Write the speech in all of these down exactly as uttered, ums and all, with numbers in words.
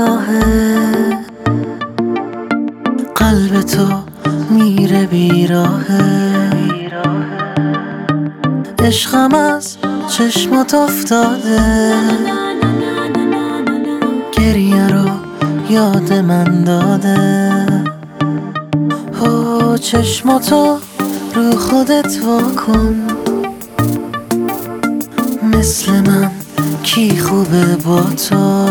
راهه، قلب تو میره بیراهه. عشقم از چشمات افتاده، گریه رو یاد من داده. او چشماتو رو خودت واکن، مثل من کی خوبه با تو.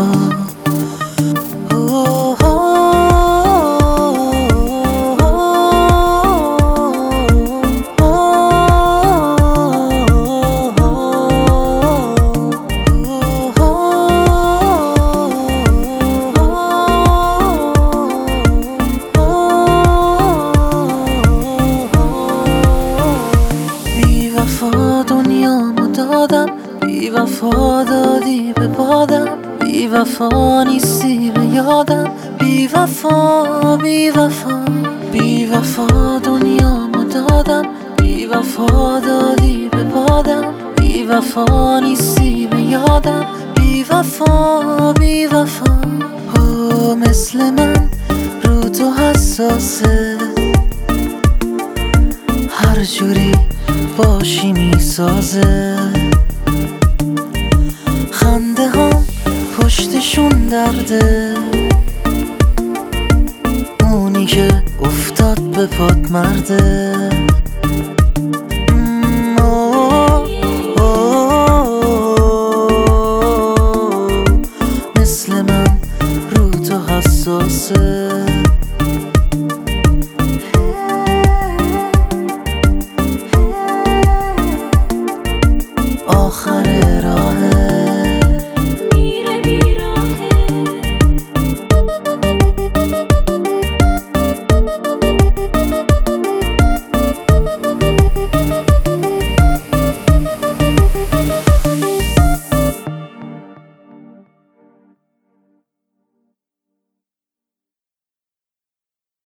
بی وفا دنیامو دادم، بی وفا دادی به بادم، بی وفا نیستی به یادم. بی وفا بی وفا بی وفا دنیامو دادم، بی وفا دادی به بادم، بی وفا نیستی به یادم. بی وفا بی وفا او مثل من رو تو حساسه، هر جوری باشی میسازه. خنده هم پشتشون درده، اونی که افتاد به پات مرده. ام، اوه، اوه، مثل من رو تو حساسه.